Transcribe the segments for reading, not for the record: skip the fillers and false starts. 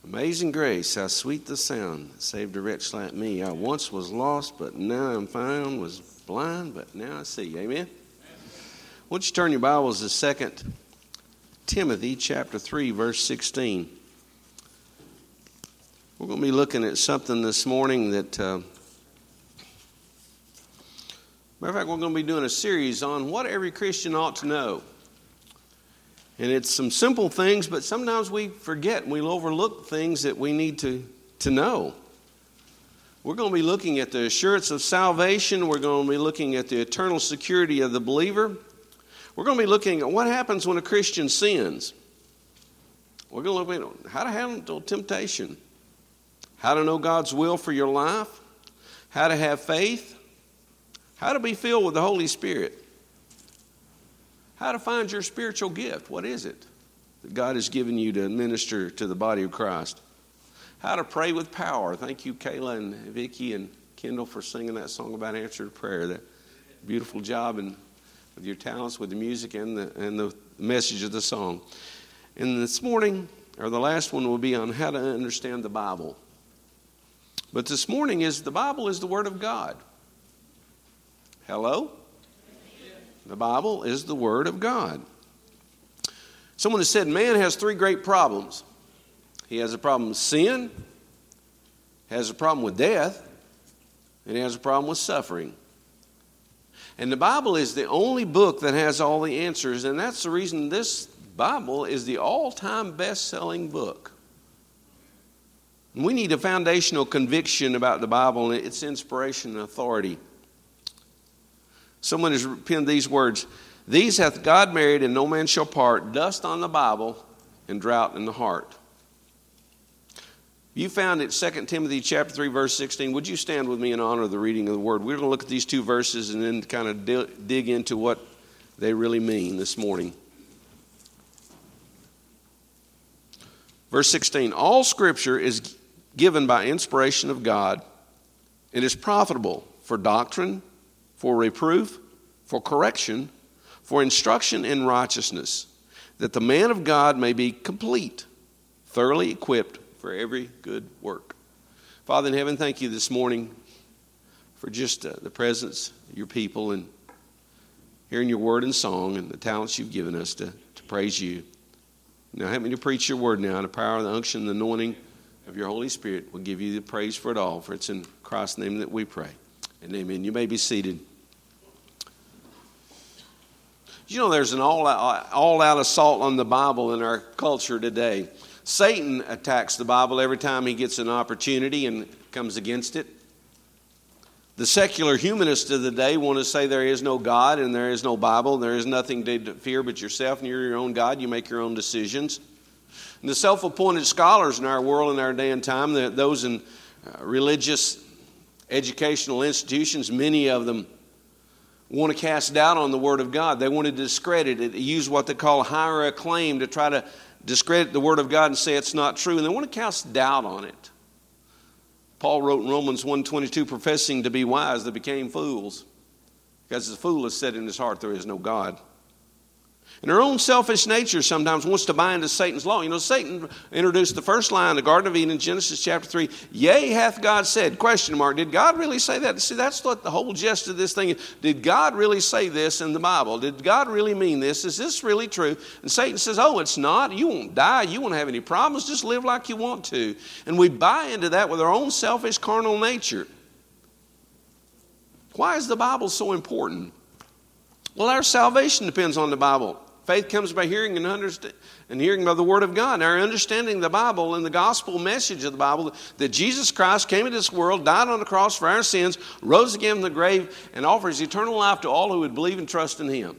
Amazing grace, how sweet the sound that saved a wretch like me. I once was lost, but now I'm found, was blind, but now I see. Amen? Won't you turn your Bibles to 2 Timothy chapter 3, verse 16. We're going to be looking at something this morning that, matter of fact, we're going to be doing a series on what every Christian ought to know. And it's some simple things, but sometimes we forget and we'll overlook things that we need to know. We're going to be looking at the assurance of salvation. We're going to be looking at the eternal security of the believer. We're going to be looking at what happens when a Christian sins. We're going to look at how to handle temptation, how to know God's will for your life, how to have faith, how to be filled with the Holy Spirit, how to find your spiritual gift. What is it that God has given you to minister to the body of Christ? How to pray with power. Thank you, Kayla and Vicki and Kendall, for singing that song about answered prayer. That beautiful job and with your talents, with the music and the message of the song. And this morning, or the last one, will be on how to understand the Bible. But this morning the Bible is the Word of God. Hello? The Bible is the Word of God. Someone has said man has three great problems. He has a problem with sin, has a problem with death, and he has a problem with suffering. And the Bible is the only book that has all the answers, and that's the reason this Bible is the all-time best-selling book. And we need a foundational conviction about the Bible and its inspiration and authority. Someone has penned these words: "These hath God married, and no man shall part, dust on the Bible and drought in the heart." You found it 2 Timothy chapter 3, verse 16. Would you stand with me in honor of the reading of the Word? We're going to look at these two verses and then kind of dig into what they really mean this morning. Verse 16, "All Scripture is given by inspiration of God and is profitable for doctrine, for reproof, for correction, for instruction in righteousness, that the man of God may be complete, thoroughly equipped for every good work." Father in heaven, thank you this morning for just the presence of your people and hearing your word and song and the talents you've given us to praise you. Now help me to preach your word now in the power, the unction, the anointing of your Holy Spirit. We'll give you the praise for it all, for it's in Christ's name that we pray. And amen. You may be seated. You know, there's an all-out assault on the Bible in our culture today. Satan attacks the Bible every time he gets an opportunity and comes against it. The secular humanists of the day want to say there is no God and there is no Bible. There is nothing to fear but yourself, and you're your own God. You make your own decisions. And the self-appointed scholars in our world in our day and time, those in religious educational institutions, many of them want to cast doubt on the Word of God. They want to discredit it, use what they call higher acclaim to try to discredit the Word of God and say it's not true. And they want to cast doubt on it. Paul wrote in Romans 1:22, "Professing to be wise, they became fools, because the fool has said in his heart there is no God." And our own selfish nature sometimes wants to buy into Satan's law. You know, Satan introduced the first line in the Garden of Eden in Genesis chapter 3. "Yea, hath God said?" Question mark. Did God really say that? See, that's what the whole gist of this thing is. Did God really say this in the Bible? Did God really mean this? Is this really true? And Satan says, "Oh, it's not. You won't die. You won't have any problems. Just live like you want to." And we buy into that with our own selfish carnal nature. Why is the Bible so important? Well, our salvation depends on the Bible. Faith comes by hearing and hearing by the Word of God. Our understanding the Bible and the gospel message of the Bible, that Jesus Christ came into this world, died on the cross for our sins, rose again from the grave, and offers eternal life to all who would believe and trust in Him.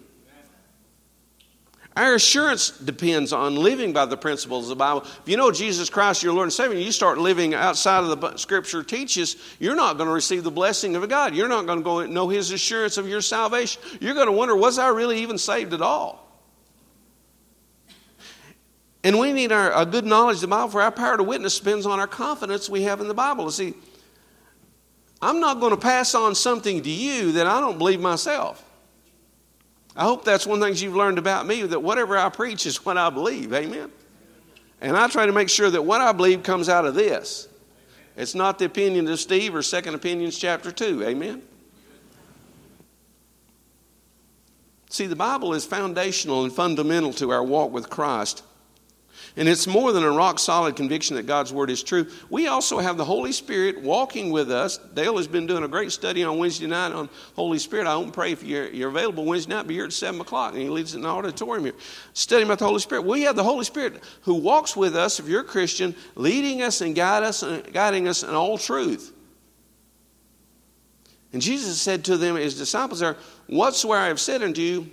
Our assurance depends on living by the principles of the Bible. If you know Jesus Christ, your Lord and Savior, and you start living outside of the Scripture teaches, you're not going to receive the blessing of God. You're not going to go know His assurance of your salvation. You're going to wonder, was I really even saved at all? And we need a good knowledge of the Bible, for our power to witness depends on our confidence we have in the Bible. You see, I'm not going to pass on something to you that I don't believe myself. I hope that's one of the things you've learned about me, that whatever I preach is what I believe. Amen? And I try to make sure that what I believe comes out of this. It's not the opinion of Steve or Second Opinions chapter 2. Amen? See, the Bible is foundational and fundamental to our walk with Christ. And it's more than a rock-solid conviction that God's Word is true. We also have the Holy Spirit walking with us. Dale has been doing a great study on Wednesday night on Holy Spirit. I won't pray if you're available Wednesday night, but you're at 7 o'clock, and he leads in the auditorium here. Studying about the Holy Spirit. We have the Holy Spirit who walks with us, if you're a Christian, leading us and guiding us in all truth. And Jesus said to them, his disciples there, whatsoever I have said unto you,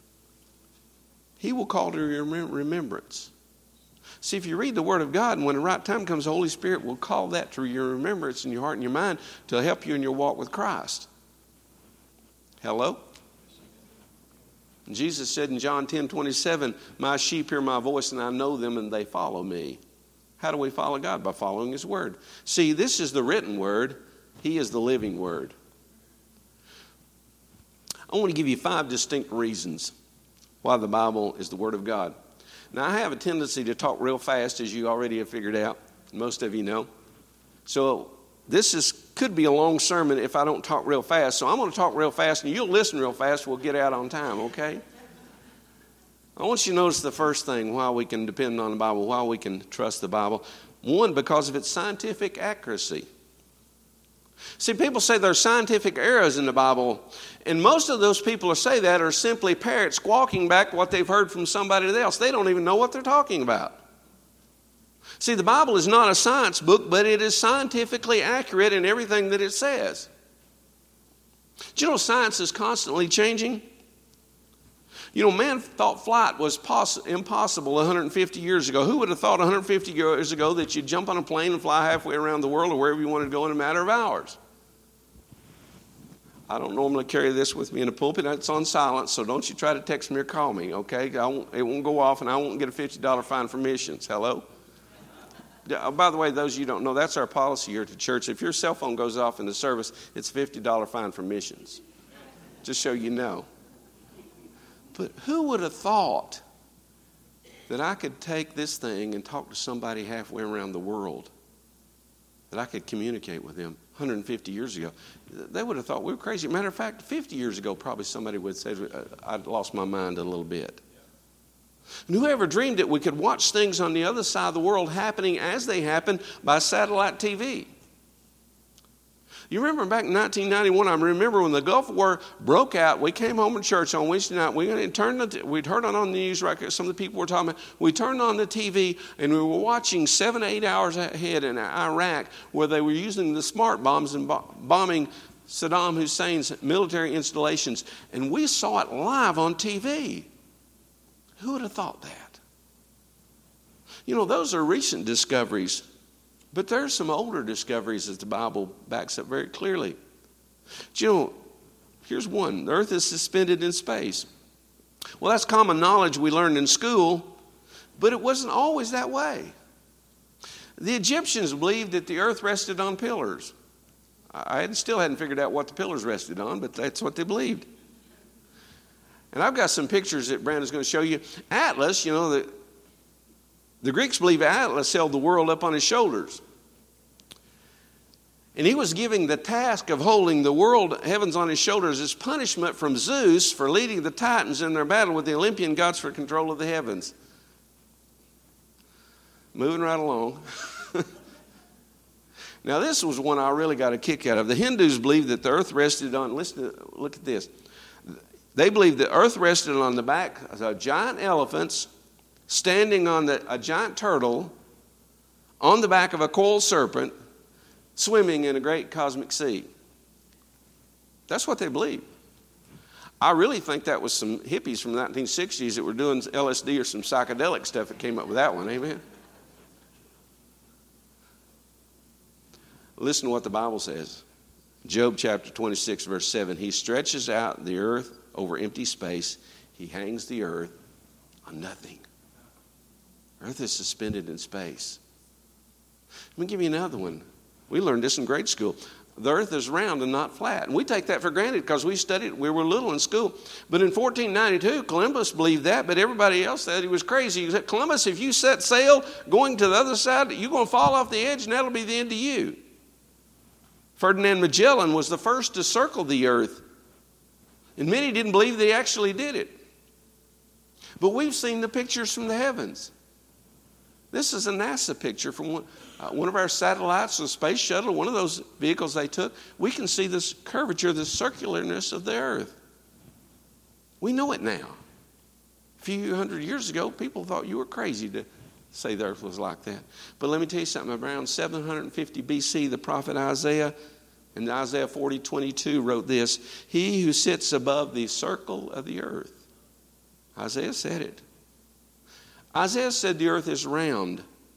he will call to your remembrance. See, if you read the Word of God, and when the right time comes, the Holy Spirit will call that to your remembrance in your heart and your mind to help you in your walk with Christ. Hello? And Jesus said in John 10:27, my sheep hear my voice, and I know them, and they follow me. How do we follow God? By following His Word. See, this is the written Word. He is the living Word. I want to give you 5 distinct reasons why the Bible is the Word of God. Now, I have a tendency to talk real fast, as you already have figured out. Most of you know. So this could be a long sermon if I don't talk real fast. So I'm going to talk real fast, and you'll listen real fast. We'll get out on time, okay? I want you to notice the first thing, why we can depend on the Bible, why we can trust the Bible. One, because of its scientific accuracy. See, people say there's scientific errors in the Bible, and most of those people who say that are simply parrots squawking back what they've heard from somebody else. They don't even know what they're talking about. See, the Bible is not a science book, but it is scientifically accurate in everything that it says. Do you know science is constantly changing? You know, man thought flight was impossible 150 years ago. Who would have thought 150 years ago that you'd jump on a plane and fly halfway around the world or wherever you wanted to go in a matter of hours? I don't normally carry this with me in the pulpit. It's on silence, so don't you try to text me or call me, okay? It won't go off, and I won't get a $50 fine for missions. Hello? By the way, those of you who don't know, that's our policy here at the church. If your cell phone goes off in the service, it's a $50 fine for missions. Just so you know. But who would have thought that I could take this thing and talk to somebody halfway around the world, that I could communicate with them 150 years ago? They would have thought we were crazy. Matter of fact, 50 years ago, probably somebody would say, I'd lost my mind a little bit. And whoever dreamed that we could watch things on the other side of the world happening as they happen by satellite TV? You remember back in 1991, I remember when the Gulf War broke out, we came home from church on Wednesday night. We'd heard it on the news, right? Some of the people were talking about. We turned on the TV, and we were watching 7 to 8 hours ahead in Iraq, where they were using the smart bombs and bombing Saddam Hussein's military installations. And we saw it live on TV. Who would have thought that? You know, those are recent discoveries. But there's some older discoveries that the Bible backs up very clearly. Do you know, here's one. The earth is suspended in space. Well, that's common knowledge we learned in school, but it wasn't always that way. The Egyptians believed that the earth rested on pillars. I still hadn't figured out what the pillars rested on, but that's what they believed. And I've got some pictures that Brandon's going to show you. Atlas, you know, the Greeks believe Atlas held the world up on his shoulders. And he was giving the task of holding the world, heavens on his shoulders, as punishment from Zeus for leading the Titans in their battle with the Olympian gods for control of the heavens. Moving right along. Now this was one I really got a kick out of. The Hindus believed that the earth rested on, look at this. They believed the earth rested on the back of giant elephants, standing on a giant turtle, on the back of a coiled serpent, swimming in a great cosmic sea. That's what they believed. I really think that was some hippies from the 1960s that were doing LSD or some psychedelic stuff that came up with that one. Amen? Listen to what the Bible says. Job chapter 26, verse 7. He stretches out the earth over empty space. He hangs the earth on nothing. Earth is suspended in space. Let me give you another one. We learned this in grade school. The earth is round and not flat. And we take that for granted because we studied it. We were little in school. But in 1492, Columbus believed that, but everybody else said he was crazy. He said, Columbus, if you set sail going to the other side, you're going to fall off the edge and that'll be the end of you. Ferdinand Magellan was the first to circle the earth. And many didn't believe that he actually did it. But we've seen the pictures from the heavens. This is a NASA picture from one of our satellites, the space shuttle, one of those vehicles they took. We can see this curvature, this circularness of the earth. We know it now. A few hundred years ago, people thought you were crazy to say the earth was like that. But let me tell you something. Around 750 BC, the prophet Isaiah, in Isaiah 40:22, wrote this: He who sits above the circle of the earth. Isaiah said it. Isaiah said the earth is round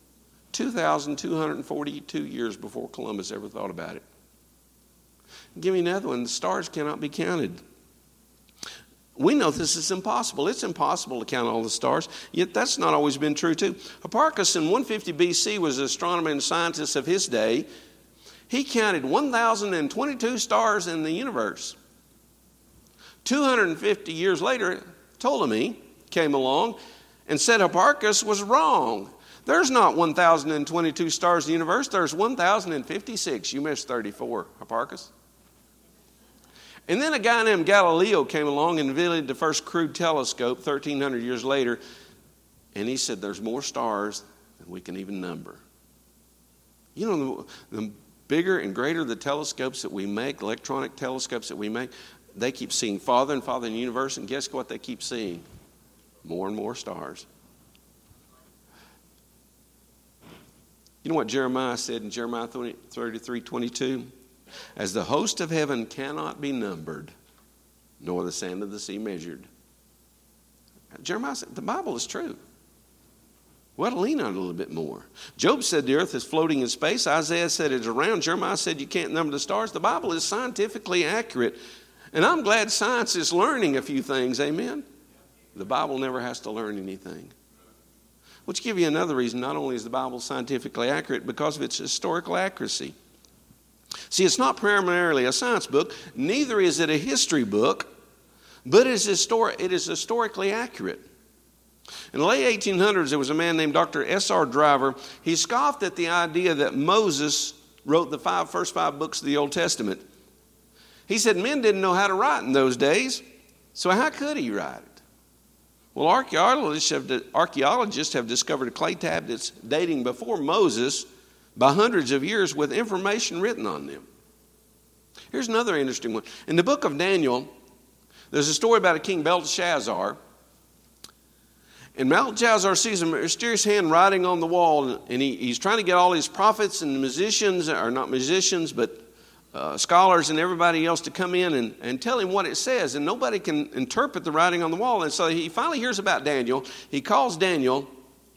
2,242 years before Columbus ever thought about it. Give me another one. The stars cannot be counted. We know this is impossible. It's impossible to count all the stars, yet that's not always been true too. Hipparchus in 150 BC was an astronomer and scientist of his day. He counted 1,022 stars in the universe. 250 years later, Ptolemy came along and said Hipparchus was wrong. There's not 1,022 stars in the universe. There's 1,056. You missed 34, Hipparchus. And then a guy named Galileo came along and invented the first crude telescope 1,300 years later. And he said there's more stars than we can even number. You know, the bigger and greater the telescopes that we make, electronic telescopes that we make, they keep seeing farther and farther in the universe. And guess what they keep seeing? More and more stars. You know what Jeremiah said in Jeremiah 33:22? As the host of heaven cannot be numbered, nor the sand of the sea measured. Jeremiah said, the Bible is true. We ought to lean on it a little bit more. Job said the earth is floating in space. Isaiah said it's around. Jeremiah said you can't number the stars. The Bible is scientifically accurate. And I'm glad science is learning a few things, amen? The Bible never has to learn anything. Which give you another reason. Not only is the Bible scientifically accurate, because of its historical accuracy. See, it's not primarily a science book, neither is it a history book, but it is historically accurate. In the late 1800s, there was a man named Dr. S.R. Driver. He scoffed at the idea that Moses wrote the first five books of the Old Testament. He said men didn't know how to write in those days, so how could he write it? Well, archaeologists have discovered clay tablets dating before Moses by hundreds of years with information written on them. Here's another interesting one. In the book of Daniel, there's a story about a king, Belteshazzar. And Belteshazzar sees a mysterious hand writing on the wall, and he's trying to get all his prophets and musicians, or not musicians, but scholars and everybody else to come in and tell him what it says. And nobody can interpret the writing on the wall. And so he finally hears about Daniel. He calls Daniel.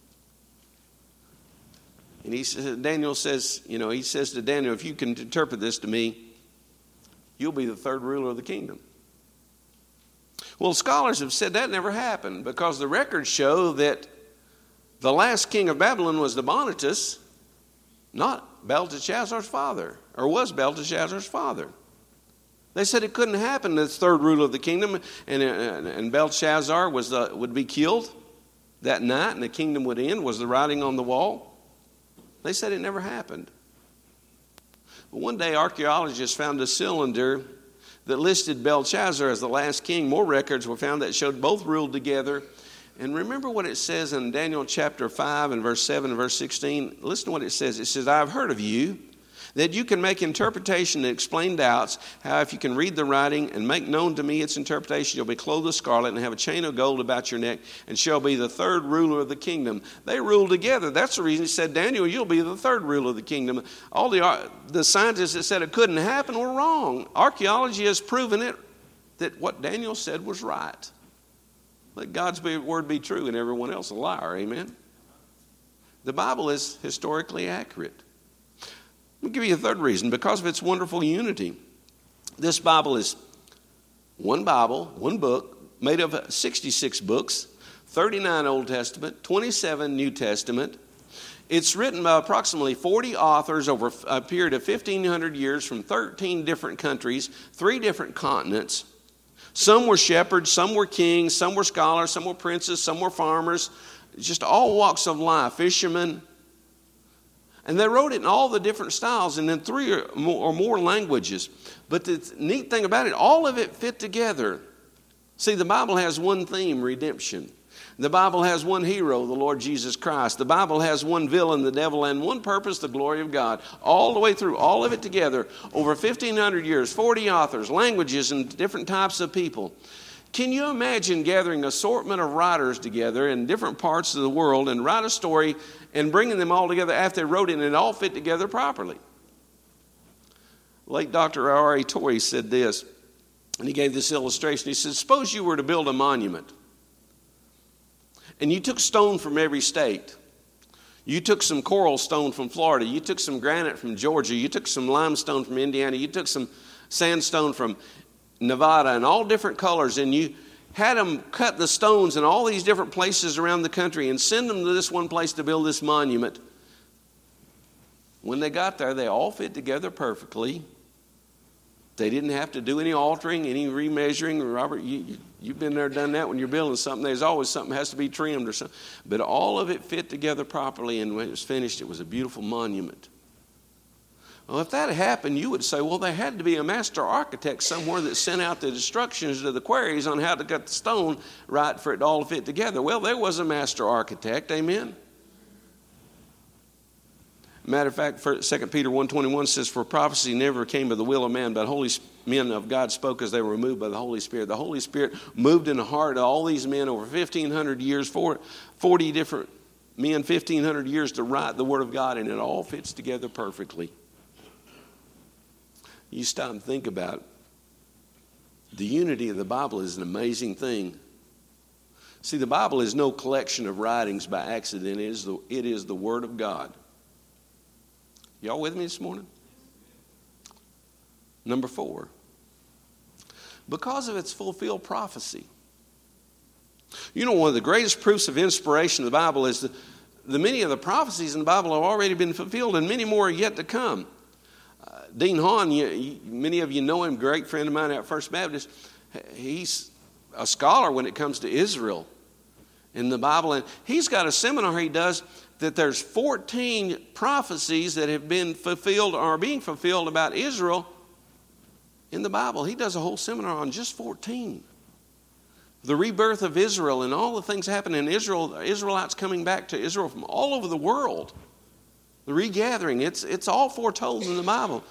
And he says to Daniel, if you can interpret this to me, you'll be the third ruler of the kingdom. Well, scholars have said that never happened, because the records show that the last king of Babylon was Nabonidus, not Belteshazzar's father, or was Belteshazzar's father. They said it couldn't happen, the third ruler of the kingdom, and Belteshazzar would be killed that night, and the kingdom would end, was the writing on the wall. They said it never happened. But one day, archaeologists found a cylinder that listed Belshazzar as the last king. More records were found that showed both ruled together. And remember what it says in Daniel chapter 5 and verse 7 and verse 16. Listen to what it says. It says, I have heard of you, that you can make interpretation and explain doubts, how if you can read the writing and make known to me its interpretation, you'll be clothed with scarlet and have a chain of gold about your neck and shall be the third ruler of the kingdom. They ruled together. That's the reason he said, Daniel, you'll be the third ruler of the kingdom. All the scientists that said it couldn't happen were wrong. Archaeology has proven it, that what Daniel said was right. Let God's word be true and everyone else a liar. Amen? The Bible is historically accurate. Let me give you a third reason. Because of its wonderful unity. This Bible is one book, made of 66 books, 39 Old Testament, 27 New Testament. It's written by approximately 40 authors over a period of 1,500 years from 13 different countries, 3 different continents. Some were shepherds, some were kings, some were scholars, some were princes, some were farmers, just all walks of life, fishermen. And they wrote it in all the different styles and in 3 or more languages. But the neat thing about it, all of it fit together. See, the Bible has one theme, redemption. The Bible has one hero, the Lord Jesus Christ. The Bible has one villain, the devil, and one purpose, the glory of God. All the way through, all of it together, over 1,500 years, 40 authors, languages, and different types of people. Can you imagine gathering an assortment of writers together in different parts of the world and write a story and bringing them all together after they wrote it and it all fit together properly? Late Dr. R.A. Torrey said this, and he gave this illustration. He said, suppose you were to build a monument. And you took stone from every state. You took some coral stone from Florida. You took some granite from Georgia. You took some limestone from Indiana. You took some sandstone from Nevada and all different colors. And you had them cut the stones in all these different places around the country and send them to this one place to build this monument. When they got there, they all fit together perfectly. They didn't have to do any altering, any remeasuring. Robert, you've been there, done that when you're building something. There's always something that has to be trimmed or something. But all of it fit together properly, and when it was finished, it was a beautiful monument. Well, if that had happened, you would say, well, there had to be a master architect somewhere that sent out the instructions to the quarries on how to cut the stone right for it to all fit together. Well, there was a master architect, amen? Matter of fact, 2 Peter 1:21 says, for prophecy never came by the will of man, but holy men of God spoke as they were moved by the Holy Spirit. The Holy Spirit moved in the heart of all these men over 1,500 years, 40 different men, 1,500 years to write the Word of God, and it all fits together perfectly. You stop and think about it. The unity of the Bible is an amazing thing. See, the Bible is no collection of writings by accident. It is the Word of God. Y'all with me this morning? Number 4. Because of its fulfilled prophecy. You know, one of the greatest proofs of inspiration of the Bible is that many of the prophecies in the Bible have already been fulfilled and many more are yet to come. Dean Hahn, many of you know him, great friend of mine at First Baptist. He's a scholar when it comes to Israel in the Bible. And he's got a seminar he does that there's 14 prophecies that have been fulfilled or are being fulfilled about Israel in the Bible. He does a whole seminar on just 14. The rebirth of Israel and all the things happening in Israel, the Israelites coming back to Israel from all over the world. The regathering, it's all foretold in the Bible.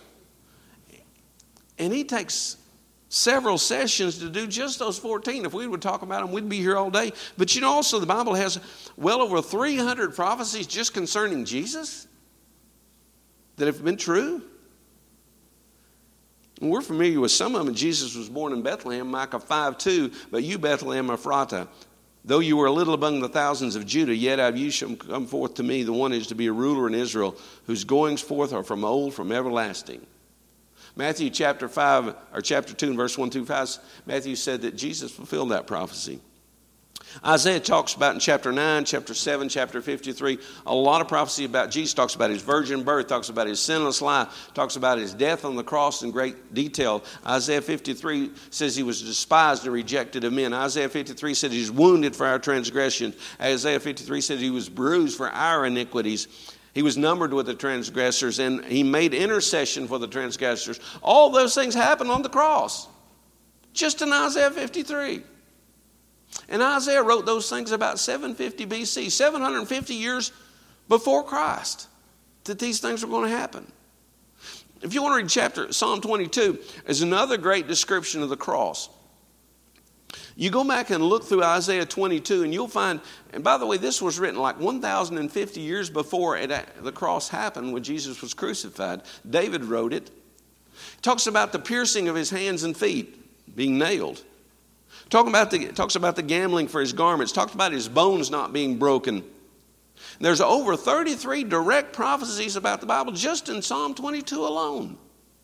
And he takes several sessions to do just those 14. If we would talk about them, we'd be here all day. But you know, also the Bible has well over 300 prophecies just concerning Jesus that have been true. And we're familiar with some of them. Jesus was born in Bethlehem, Micah 5:2. But you, Bethlehem Ephratah, though you were a little among the thousands of Judah, yet out of you shall come forth to me the one who is to be a ruler in Israel, whose goings forth are from old, from everlasting. Matthew chapter 5, or chapter 2 and verse 1 through 5, Matthew said that Jesus fulfilled that prophecy. Isaiah talks about in chapter 9, chapter 7, chapter 53, a lot of prophecy about Jesus. Talks about his virgin birth, talks about his sinless life, talks about his death on the cross in great detail. Isaiah 53 says he was despised and rejected of men. Isaiah 53 said he's wounded for our transgression. Isaiah 53 said he was bruised for our iniquities. He was numbered with the transgressors, and he made intercession for the transgressors. All those things happened on the cross, just in Isaiah 53. And Isaiah wrote those things about 750 BC, 750 years before Christ, that these things were going to happen. If you want to read Psalm 22, is another great description of the cross. You go back and look through Isaiah 22 and you'll find, and by the way, this was written like 1,050 years before the cross happened when Jesus was crucified. David wrote it. It talks about the piercing of his hands and feet, being nailed. Talks about the gambling for his garments. Talks about his bones not being broken. There's over 33 direct prophecies about the Bible just in Psalm 22 alone.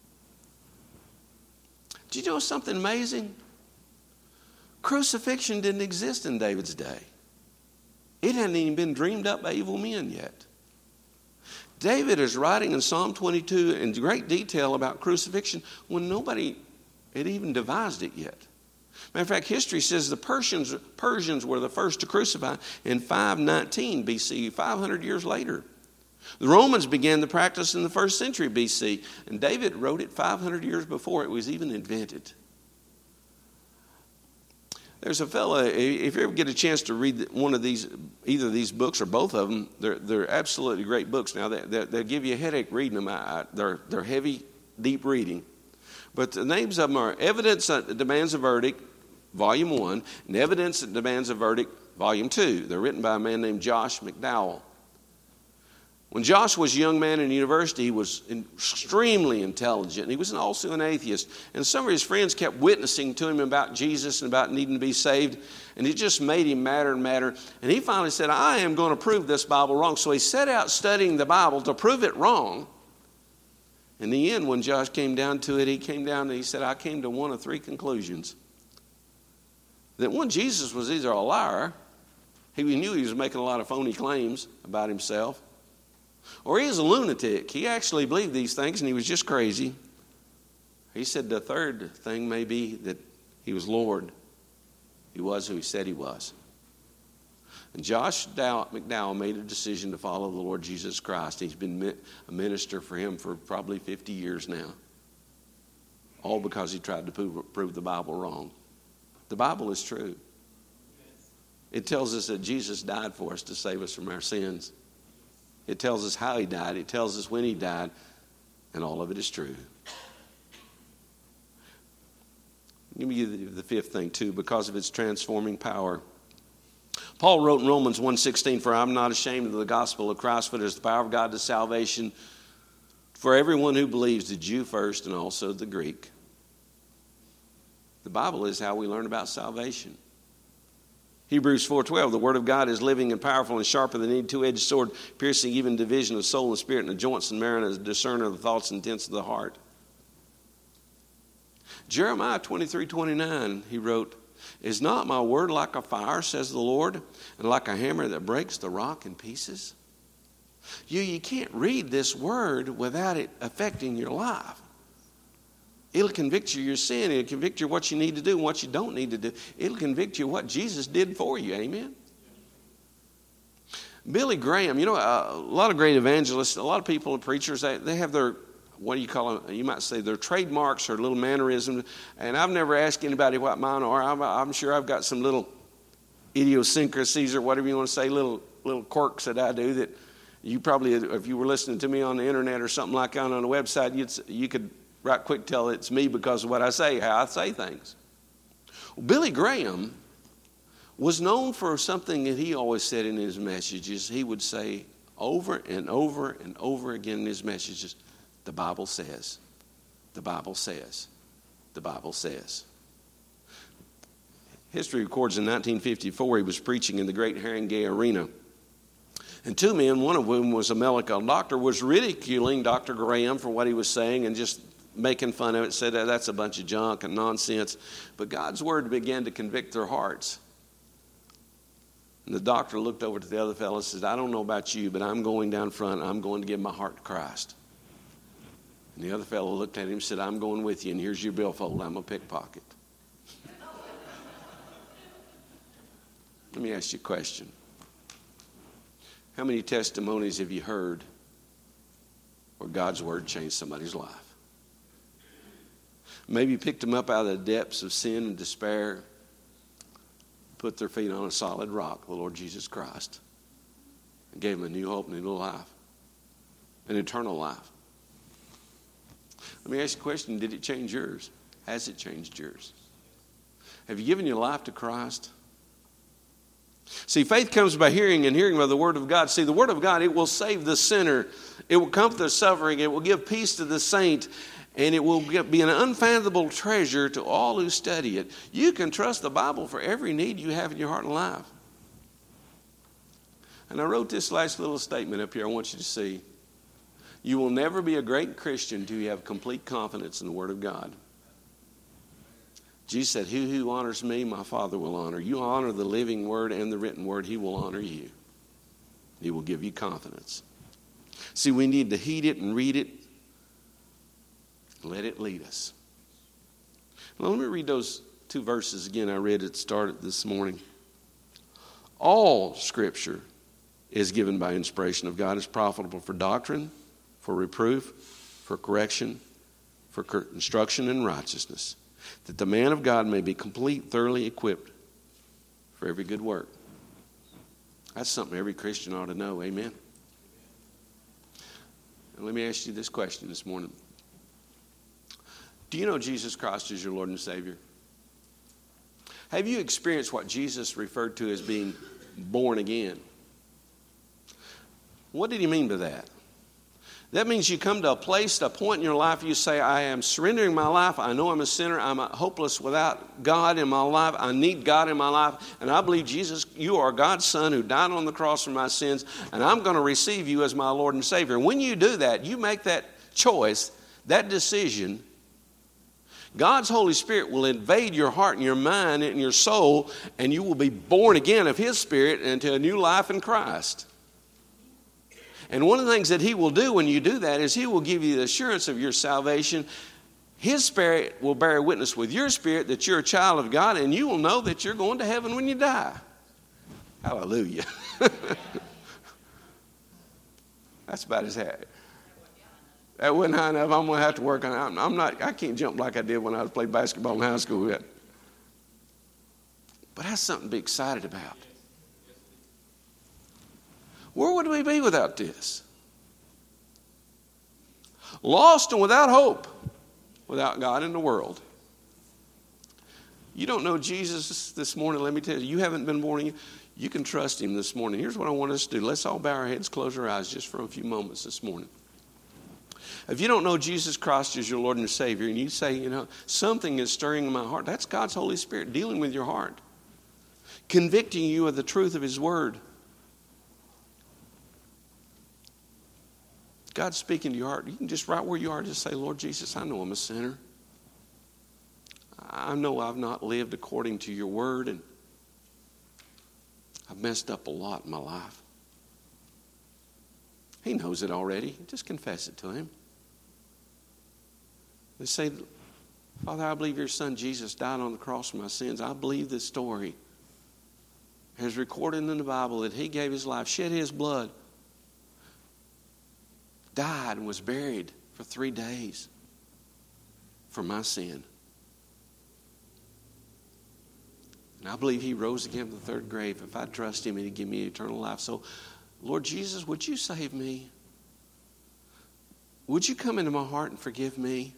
Do you know something amazing? Crucifixion didn't exist in David's day. It hadn't even been dreamed up by evil men yet. David is writing in Psalm 22 in great detail about crucifixion when nobody had even devised it yet. Matter of fact, history says the Persians were the first to crucify in 519 BC, 500 years later. The Romans began the practice in the 1st century BC, and David wrote it 500 years before it was even invented. There's a fella, if you ever get a chance to read one of these, either of these books or both of them, they're absolutely great books. Now, they'll give you a headache reading them. They're heavy, deep reading. But the names of them are Evidence That Demands a Verdict, Volume 1, and Evidence That Demands a Verdict, Volume 2. They're written by a man named Josh McDowell. When Josh was a young man in university, he was extremely intelligent. He was also an atheist. And some of his friends kept witnessing to him about Jesus and about needing to be saved. And it just made him madder and madder. And he finally said, I am going to prove this Bible wrong. So he set out studying the Bible to prove it wrong. In the end, when Josh came down to it, he said, I came to one of three conclusions. That one, Jesus was either a liar. He knew he was making a lot of phony claims about himself. Or he was a lunatic. He actually believed these things and he was just crazy. He said the third thing may be that he was Lord. He was who he said he was. And Josh McDowell made a decision to follow the Lord Jesus Christ. He's been a minister for him for probably 50 years now. All because he tried to prove the Bible wrong. The Bible is true. It tells us that Jesus died for us to save us from our sins. It tells us how he died. It tells us when he died. And all of it is true. Give me the fifth thing too, because of its transforming power. Paul wrote in Romans 1:16, for I'm not ashamed of the gospel of Christ, for it is the power of God to salvation for everyone who believes, the Jew first and also the Greek. The Bible is how we learn about salvation. Hebrews 4:12, the word of God is living and powerful and sharper than any two-edged sword, piercing even division of soul and spirit and the joints and marrow, and a discerner of the thoughts and intents of the heart. Jeremiah 23:29, he wrote, is not my word like a fire, says the Lord, and like a hammer that breaks the rock in pieces? You can't read this word without it affecting your life. It'll convict you of your sin. It'll convict you of what you need to do and what you don't need to do. It'll convict you of what Jesus did for you. Amen? Billy Graham, a lot of great evangelists, a lot of people and preachers, they have their, what do you call them? You might say their trademarks or little mannerisms. And I've never asked anybody what mine are. I'm sure I've got some little idiosyncrasies or whatever you want to say, little quirks that I do that you probably, if you were listening to me on the internet or something like that on a website, you could right quick tell it's me because of what I say, how I say things. Well, Billy Graham was known for something that he always said in his messages. He would say over and over and over again in his messages, the Bible says, the Bible says, the Bible says. History records in 1954 he was preaching in the Great Haringey Arena. And two men, one of whom was a medical doctor, was ridiculing Dr. Graham for what he was saying and just making fun of it, said that's a bunch of junk and nonsense. But God's word began to convict their hearts. And the doctor looked over to the other fellow and said, I don't know about you, but I'm going down front. I'm going to give my heart to Christ. And the other fellow looked at him and said, I'm going with you, and here's your billfold. I'm a pickpocket. Let me ask you a question. How many testimonies have you heard where God's word changed somebody's life? Maybe you picked them up out of the depths of sin and despair, put their feet on a solid rock, the Lord Jesus Christ, and gave them a new hope and a new life, an eternal life. Let me ask you a question. Did it change yours? Has it changed yours? Have you given your life to Christ? See, faith comes by hearing, and hearing by the Word of God. See, the Word of God, it will save the sinner. It will comfort the suffering. It will give peace to the saint. And it will be an unfathomable treasure to all who study it. You can trust the Bible for every need you have in your heart and life. And I wrote this last little statement up here I want you to see. You will never be a great Christian until you have complete confidence in the Word of God. Jesus said, who honors me, my Father will honor. You honor the living Word and the written Word, He will honor you. He will give you confidence. See, we need to heed it and read it. Let it lead us. Now, let me read those 2 verses again I read at the start this morning. All Scripture is given by inspiration of God, is profitable for doctrine, for reproof, for correction, for instruction in righteousness, that the man of God may be complete, thoroughly equipped for every good work. That's something every Christian ought to know. Amen. And let me ask you this question this morning. Do you know Jesus Christ as your Lord and Savior? Have you experienced what Jesus referred to as being born again? What did he mean by that? That means you come to a place, a point in your life, you say, I am surrendering my life. I know I'm a sinner. I'm hopeless without God in my life. I need God in my life. And I believe, Jesus, you are God's Son who died on the cross for my sins. And I'm going to receive you as my Lord and Savior. And when you do that, you make that choice, that decision, God's Holy Spirit will invade your heart and your mind and your soul, and you will be born again of His Spirit into a new life in Christ. And one of the things that He will do when you do that is He will give you the assurance of your salvation. His Spirit will bear witness with your spirit that you're a child of God, and you will know that you're going to heaven when you die. Hallelujah. That's about as high. That wasn't high enough. I'm going to have to work on it. I can't jump like I did when I was playing basketball in high school yet. But that's something to be excited about. Where would we be without this? Lost and without hope, without God in the world. You don't know Jesus this morning, let me tell you. You haven't been born again. You can trust Him this morning. Here's what I want us to do. Let's all bow our heads, close our eyes just for a few moments this morning. If you don't know Jesus Christ as your Lord and Savior, and you say, something is stirring in my heart, that's God's Holy Spirit dealing with your heart, convicting you of the truth of His Word. God's speaking to your heart. You can just right where you are, just say, Lord Jesus, I know I'm a sinner. I know I've not lived according to your word, and I've messed up a lot in my life. He knows it already. Just confess it to Him. They say, Father, I believe your Son Jesus died on the cross for my sins. I believe this story is recorded in the Bible that He gave His life, shed His blood, died and was buried for 3 days for my sin. And I believe He rose again from the third grave. If I trust Him, He'd give me eternal life. So, Lord Jesus, would you save me? Would you come into my heart and forgive me?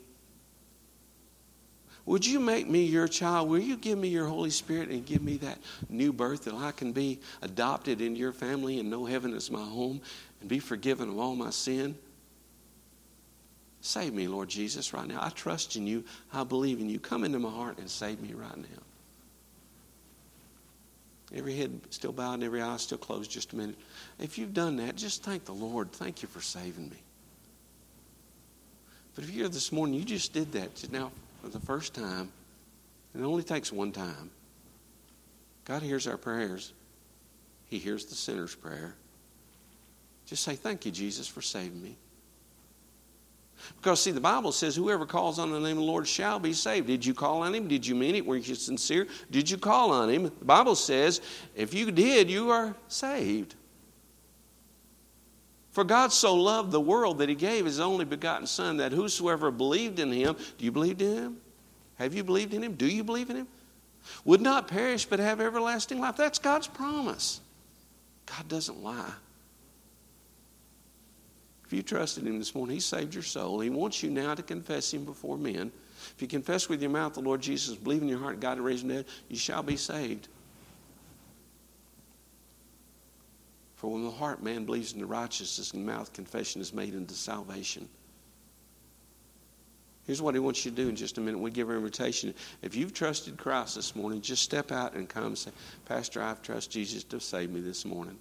Would you make me your child? Will you give me your Holy Spirit and give me that new birth that I can be adopted into your family and know heaven is my home and be forgiven of all my sin? Save me, Lord Jesus, right now. I trust in you. I believe in you. Come into my heart and save me right now. Every head still bowed and every eye still closed just a minute. If you've done that, just thank the Lord. Thank you for saving me. But if you're here this morning, you just did that now for the first time, and it only takes one time. God hears our prayers. He hears the sinner's prayer. Just say, thank you, Jesus, for saving me. Because, see, the Bible says whoever calls on the name of the Lord shall be saved. Did you call on Him? Did you mean it? Were you sincere? Did you call on Him? The Bible says if you did, you are saved. For God so loved the world that He gave His only begotten Son, that whosoever believed in Him, do you believe in Him? Have you believed in Him? Do you believe in Him? Would not perish but have everlasting life. That's God's promise. God doesn't lie. If you trusted Him this morning, He saved your soul. He wants you now to confess Him before men. If you confess with your mouth the Lord Jesus, believe in your heart God raised Him dead, you shall be saved. For when the heart man believes in the righteousness, and the mouth confession is made unto salvation. Here's what He wants you to do in just a minute. We give an invitation. If you've trusted Christ this morning, just step out and come and say, Pastor, I've trusted Jesus to save me this morning.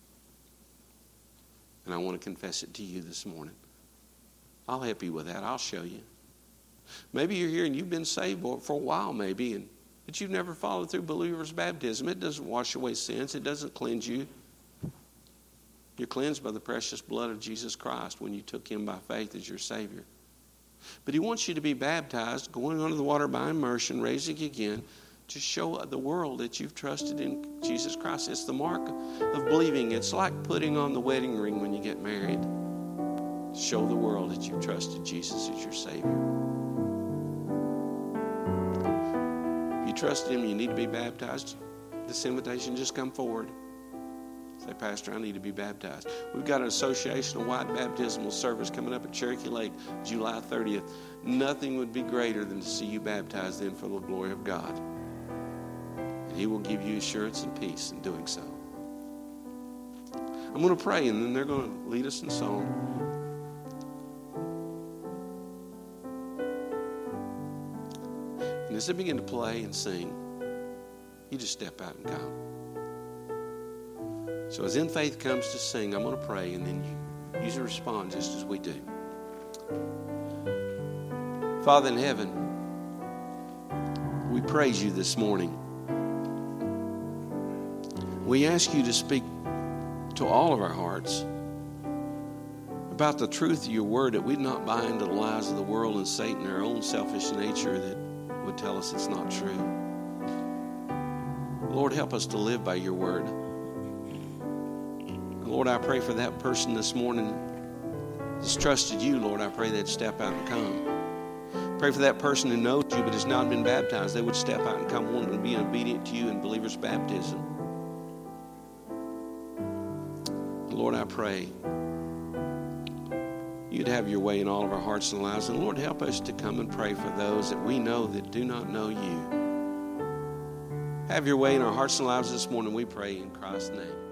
And I want to confess it to you this morning. I'll help you with that. I'll show you. Maybe you're here and you've been saved for a while maybe, but you've never followed through believer's baptism. It doesn't wash away sins. It doesn't cleanse you. You're cleansed by the precious blood of Jesus Christ when you took him by faith as your Savior. But he wants you to be baptized, going under the water by immersion, raising again, to show the world that you've trusted in Jesus Christ. It's the mark of believing. It's like putting on the wedding ring when you get married. Show the world that you've trusted Jesus as your Savior. If you trust him, you need to be baptized. This invitation, just come forward. Say, Pastor, I need to be baptized. We've got an association of white baptismal service coming up at Cherokee Lake, July 30th. Nothing would be greater than to see you baptized then for the glory of God. And he will give you assurance and peace in doing so. I'm going to pray, and then they're going to lead us in song. And as they begin to play and sing, you just step out and come. So as In Faith comes to sing, I'm going to pray, and then you usually respond just as we do. Father in heaven, we praise you this morning. We ask you to speak to all of our hearts about the truth of your word, that we'd not buy into the lies of the world and Satan, our own selfish nature that would tell us it's not true. Lord, help us to live by your word. Lord, I pray for that person this morning that's trusted you. Lord, I pray they'd step out and come. Pray for that person who knows you but has not been baptized. They would step out and come wanting to be obedient to you in believer's baptism. Lord, I pray you'd have your way in all of our hearts and lives. And Lord, help us to come and pray for those that we know that do not know you. Have your way in our hearts and lives this morning, we pray in Christ's name.